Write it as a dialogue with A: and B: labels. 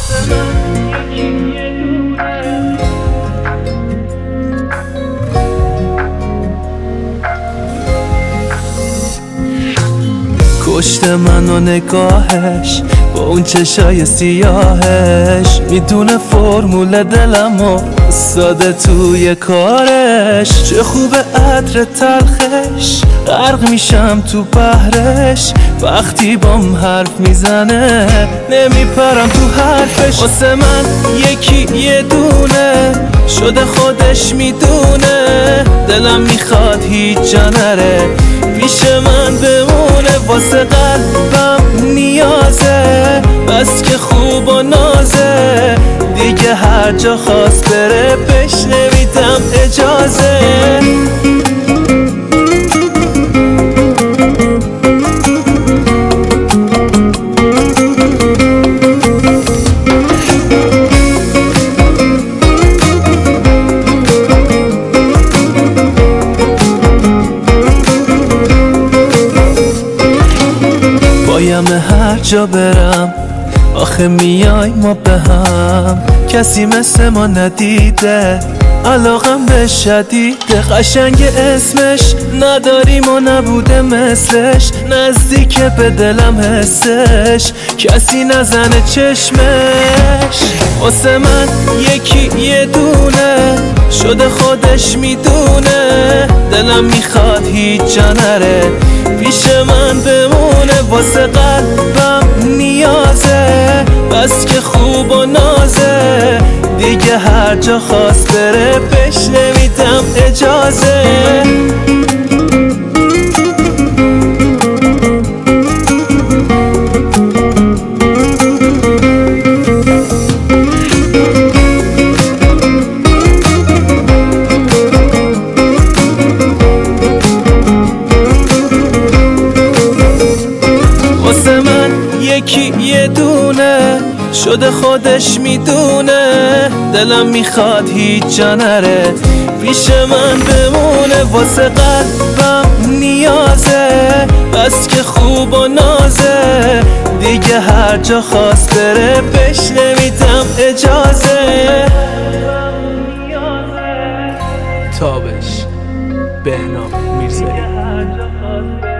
A: کشت منو نگاهش با اون چشای سیاهش، میدونه فرمول دلمو ساده توی کارش. چه خوبه عطر تلخش، غرق میشم تو بحرش. وقتی بام حرف میزنه نمیپرم تو حرفش. واسه من یکی یه دونه شده خودش میدونه. دلم میخواد هیچ جا نره پیش من بمونه. واسه قلبم نیازه بس که خوب و نازه. دیگه هر جا خواست بره بهش نمیدم اجازه. بایم هر جا برم آخه میای ما به هم. کسی مثل ما ندیده علاقم به شدیده. قشنگ اسمش نداریم و نبوده مثلش. نزدیک به دلم حسش کسی نزنه چشمش. واسه من یکی یه دونه شده خودش میدونه. دلم میخواد هیچ جا نره پیش من بمونه. واسه قلبم نیازه بس که خوب و نازه. دیگه هر جا خواست بره بهش نمیدم اجازه. واسه من یکی یه دونه شده خودش میدونه. دلم میخواد هیچ جا نره پیش من بمونه. واسه قلبم نیازه بس که خوب و نازه. دیگه هر جا خواست بره بهش نمیدم اجازه.
B: تابش بهنام میرزایی.